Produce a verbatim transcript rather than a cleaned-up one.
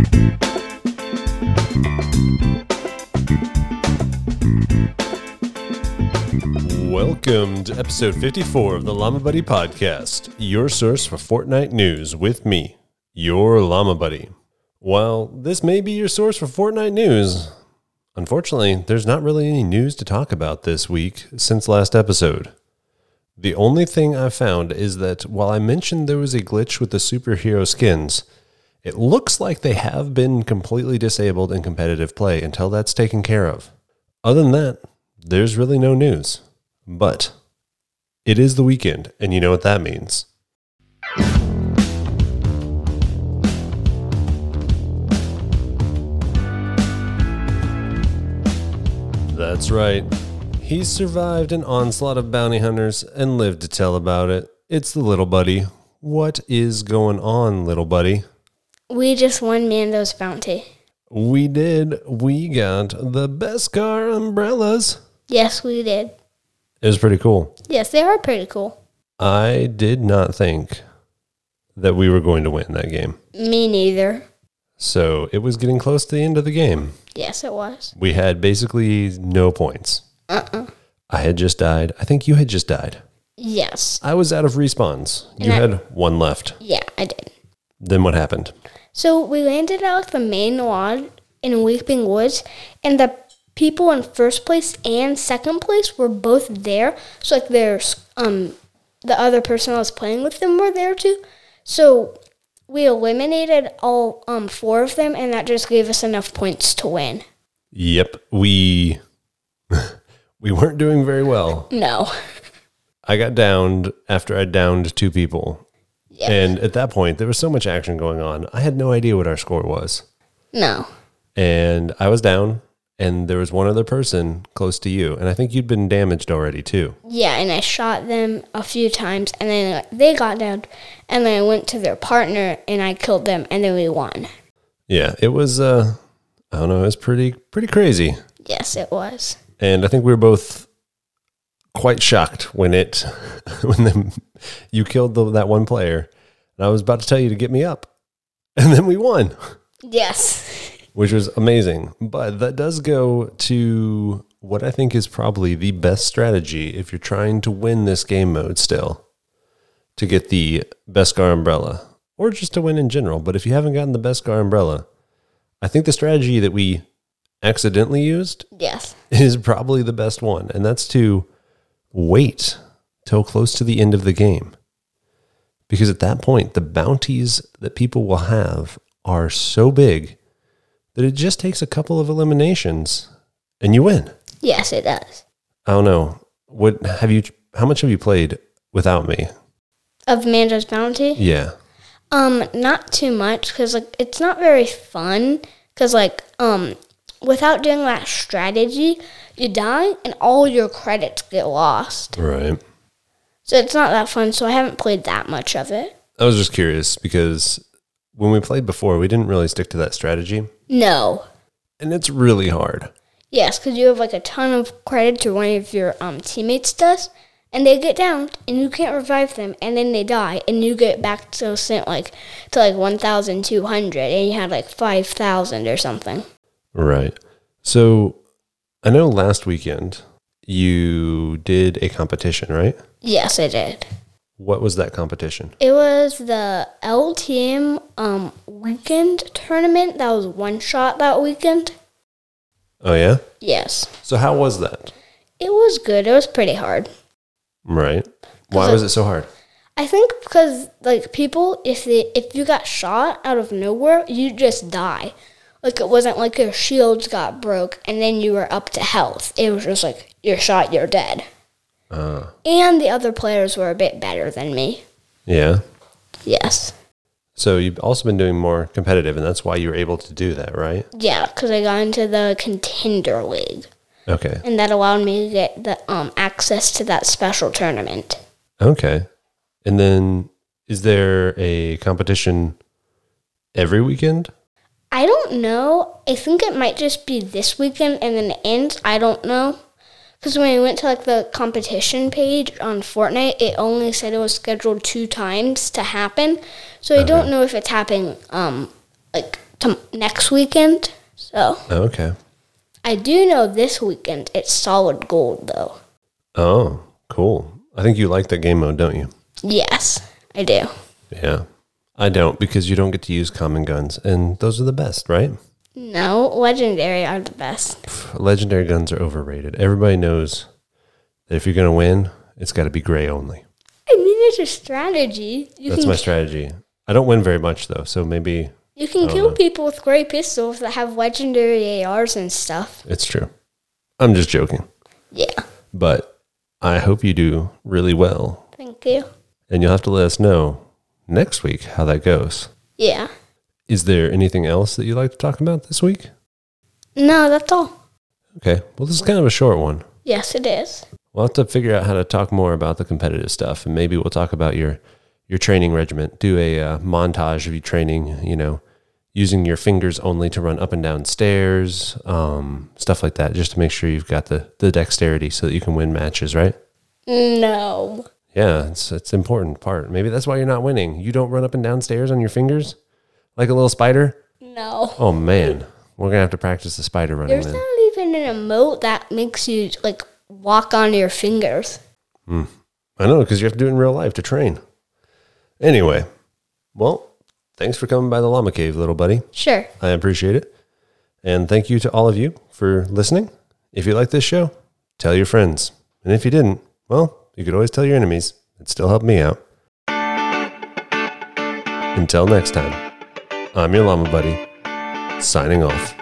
Welcome to episode fifty-four of the Llama Buddy Podcast, your source for Fortnite news with me, your Llama Buddy. While this may be your source for Fortnite news, unfortunately, there's not really any news to talk about this week since last episode. The only thing I've found is that while I mentioned there was a glitch with the superhero skins, it looks like they have been completely disabled in competitive play until that's taken care of. Other than that, there's really no news. But it is the weekend, and you know what that means. That's right. He's survived an onslaught of bounty hunters and lived to tell about it. It's the little buddy. What is going on, little buddy? We just won Mando's bounty. We did. We got the Beskar umbrellas. Yes, we did. It was pretty cool. Yes, they are pretty cool. I did not think that we were going to win that game. Me neither. So it was getting close to the end of the game. Yes, it was. We had basically no points. Uh-uh. I had just died. I think you had just died. Yes. I was out of respawns. You And I- had one left. Yeah, I did. Then what happened? So we landed at like the main lodge in Weeping Woods, and the people in first place and second place were both there. So like there's um the other person I was playing with them were there too. So we eliminated all um four of them, and that just gave us enough points to win. Yep. We we weren't doing very well. No. I got downed after I downed two people. Yeah. And at that point, there was so much action going on. I had no idea what our score was. No. And I was down, and there was one other person close to you. And I think you'd been damaged already, too. Yeah, and I shot them a few times, and then they got down, and then I went to their partner, and I killed them, and then we won. Yeah, it was, uh, I don't know, it was pretty, pretty crazy. Yes, it was. And I think we were both quite shocked when it, when the, you killed the, that one player. And I was about to tell you to get me up. And then we won. Yes. Which was amazing. But that does go to what I think is probably the best strategy if you're trying to win this game mode still, to get the Beskar umbrella, or just to win in general. But if you haven't gotten the Beskar umbrella, I think the strategy that we accidentally used Yes. is probably the best one. And that's to wait till close to the end of the game. Because at that point, the bounties that people will have are so big that it just takes a couple of eliminations and you win. Yes, it does. I don't know. What have you? How much have you played without me? Of Mando's bounty? Yeah. Um, not too much, because like it's not very fun. Because like um, without doing that strategy, you die and all your credits get lost. Right. So it's not that fun. So I haven't played that much of it. I was just curious because when we played before, we didn't really stick to that strategy, No. and it's really hard. Yes, because you have like a ton of credits, or one of your um teammates does, and they get down, and you can't revive them, and then they die, and you get back to like to like one thousand two hundred, and you had like five thousand or something. Right. So I know last weekend you did a competition, right? Yes, I did. What was that competition? It was the L T M um weekend tournament. That was one shot that weekend. Oh, yeah? Yes. So how was that? It was good. It was pretty hard. Right. Why was it so hard? I think because like people, if they if you got shot out of nowhere, you just die. Like it wasn't like your shields got broke and then you were up to health. It was just like you're shot, you're dead. Uh, And the other players were a bit better than me. yeah. Yes. So you've also been doing more competitive, and that's why you were able to do that, right? Yeah, because I got into the contender league, Okay. and that allowed me to get the um access to that special tournament. Okay. And then is there a competition every weekend? I don't know. I think it might just be this weekend and then it ends. I don't know. Because when I went to like the competition page on Fortnite, it only said it was scheduled two times to happen. So I Okay. don't know if it's happening um like to next weekend. So Okay. I do know this weekend it's solid gold though. Oh, cool. I think you like that game mode, don't you? Yes, I do. Yeah. I don't, because you don't get to use common guns, and those are the best, right? No, legendary are the best. Legendary guns are overrated. Everybody knows that if you're going to win, it's got to be gray only. I mean, it's a strategy. You That's can my strategy. I don't win very much, though, so maybe you can kill people with gray pistols that have legendary A Rs and stuff. it's true. I'm just joking. Yeah. But I hope you do really well, Thank you. and you'll have to let us know next week how that goes. Yeah. Is there anything else that you'd like to talk about this week? No, that's all. Okay. Well, this is kind of a short one. Yes, it is. We'll have to figure out how to talk more about the competitive stuff, and maybe we'll talk about your your training regimen. Do a uh, montage of you training, you know, using your fingers only to run up and down stairs, um, stuff like that, just to make sure you've got the, the dexterity so that you can win matches, right? No. Yeah, it's it's an important part. Maybe that's why you're not winning. You don't run up and down stairs on your fingers like a little spider? No. Oh, man. We're going to have to practice the spider running There's then. not even an emote that makes you, like, walk on your fingers. I know, because you have to do it in real life to train. Anyway, well, thanks for coming by the Llama Cave, little buddy. Sure. I appreciate it. And thank you to all of you for listening. If you like this show, tell your friends. And if you didn't, well, you could always tell your enemies. It'd still help me out. Until next time, I'm your Llama Buddy, signing off.